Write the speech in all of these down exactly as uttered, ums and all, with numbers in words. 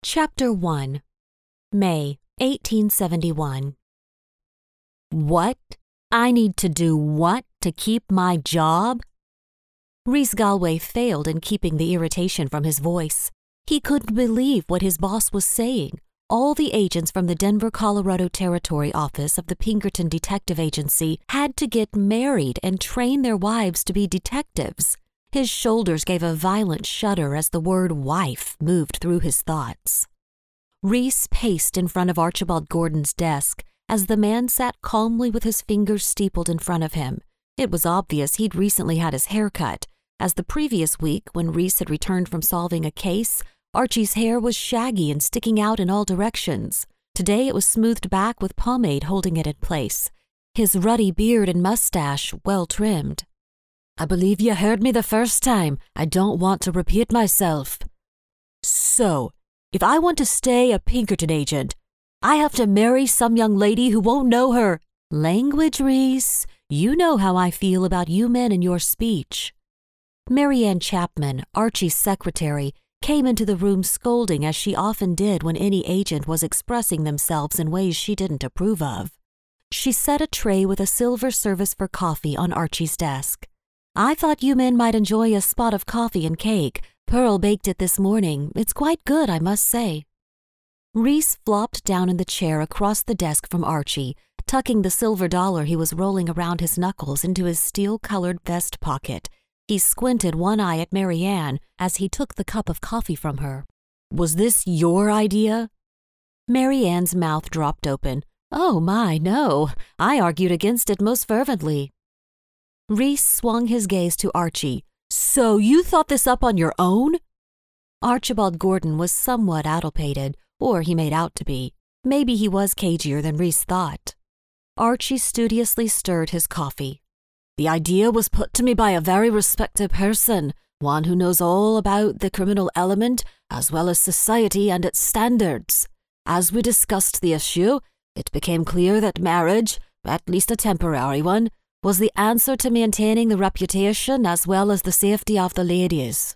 Chapter one. May eighteen seventy-one. What? I need to do what to keep my job? Rhys Galway failed in keeping the irritation from his voice. He couldn't believe what his boss was saying. All the agents from the Denver, Colorado Territory office of the Pinkerton Detective Agency had to get married and train their wives to be detectives. His shoulders gave a violent shudder as the word wife moved through his thoughts. Rhys paced in front of Archibald Gordon's desk as the man sat calmly with his fingers steepled in front of him. It was obvious he'd recently had his hair cut, as the previous week, when Rhys had returned from solving a case, Archie's hair was shaggy and sticking out in all directions. Today it was smoothed back with pomade holding it in place, his ruddy beard and mustache well trimmed. "I believe you heard me the first time. I don't want to repeat myself. So, if I want to stay a Pinkerton agent, I have to marry some young lady who won't know her." "Language, Rhys. You know how I feel about you men and your speech." Mary Ann Chapman, Archie's secretary, came into the room scolding as she often did when any agent was expressing themselves in ways she didn't approve of. She set a tray with a silver service for coffee on Archie's desk. "I thought you men might enjoy a spot of coffee and cake. Pearl baked it this morning. It's quite good, I must say." Rhys flopped down in the chair across the desk from Archie, tucking the silver dollar he was rolling around his knuckles into his steel-colored vest pocket. He squinted one eye at Mary Ann as he took the cup of coffee from her. "Was this your idea?" Mary Ann's mouth dropped open. "Oh my, no. I argued against it most fervently." Rhys swung his gaze to Archie. "So you thought this up on your own?" Archibald Gordon was somewhat addlepated, or he made out to be. Maybe he was cagier than Rhys thought. Archie studiously stirred his coffee. "The idea was put to me by a very respected person, one who knows all about the criminal element as well as society and its standards. As we discussed the issue, it became clear that marriage, at least a temporary one, was the answer to maintaining the reputation as well as the safety of the ladies."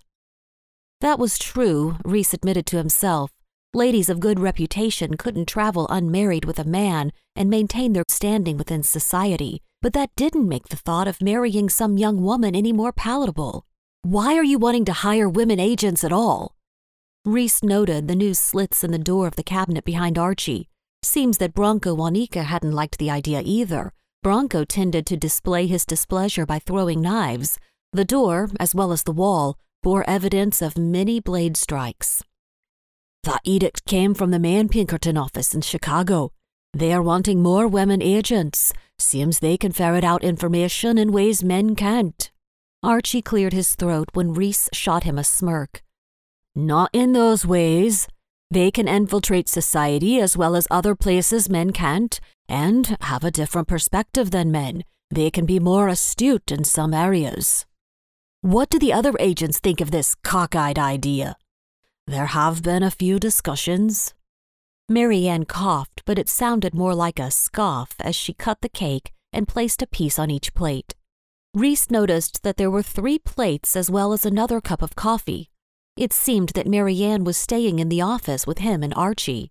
That was true, Rhys admitted to himself. Ladies of good reputation couldn't travel unmarried with a man and maintain their standing within society, but that didn't make the thought of marrying some young woman any more palatable. "Why are you wanting to hire women agents at all?" Rhys noted the new slits in the door of the cabinet behind Archie. Seems that Bronco Wanika hadn't liked the idea either. Bronco tended to display his displeasure by throwing knives. The door, as well as the wall, bore evidence of many blade strikes. "That edict came from the main Pinkerton office in Chicago. They are wanting more women agents. Seems they can ferret out information in ways men can't." Archie cleared his throat when Rhys shot him a smirk. "Not in those ways. They can infiltrate society as well as other places men can't, and have a different perspective than men. They can be more astute in some areas." "What do the other agents think of this cockeyed idea?" "There have been a few discussions." Mary Ann coughed, but it sounded more like a scoff as she cut the cake and placed a piece on each plate. Rhys noticed that there were three plates as well as another cup of coffee. It seemed that Mary Ann was staying in the office with him and Archie.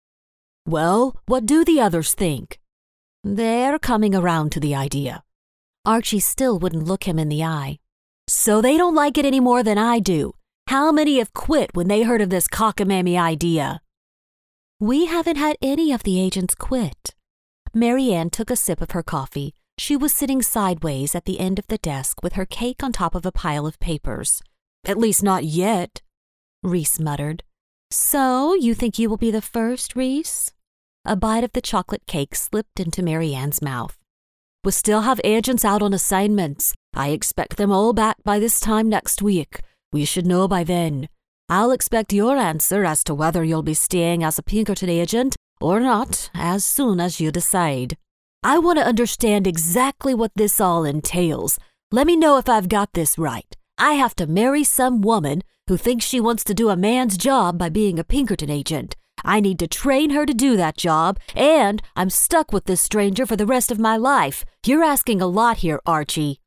"Well, what do the others think?" "They're coming around to the idea." Archie still wouldn't look him in the eye. "So they don't like it any more than I do. How many have quit when they heard of this cockamamie idea?" "We haven't had any of the agents quit." Mary Ann took a sip of her coffee. She was sitting sideways at the end of the desk with her cake on top of a pile of papers. "At least not yet," Rhys muttered. "So you think you will be the first, Rhys?" A bite of the chocolate cake slipped into Mary Ann's mouth. "We still have agents out on assignments. I expect them all back by this time next week. We should know by then. I'll expect your answer as to whether you'll be staying as a Pinkerton agent or not as soon as you decide. I want to understand exactly what this all entails. Let me know if I've got this right. I have to marry some woman who thinks she wants to do a man's job by being a Pinkerton agent. I need to train her to do that job, and I'm stuck with this stranger for the rest of my life. You're asking a lot here, Archie."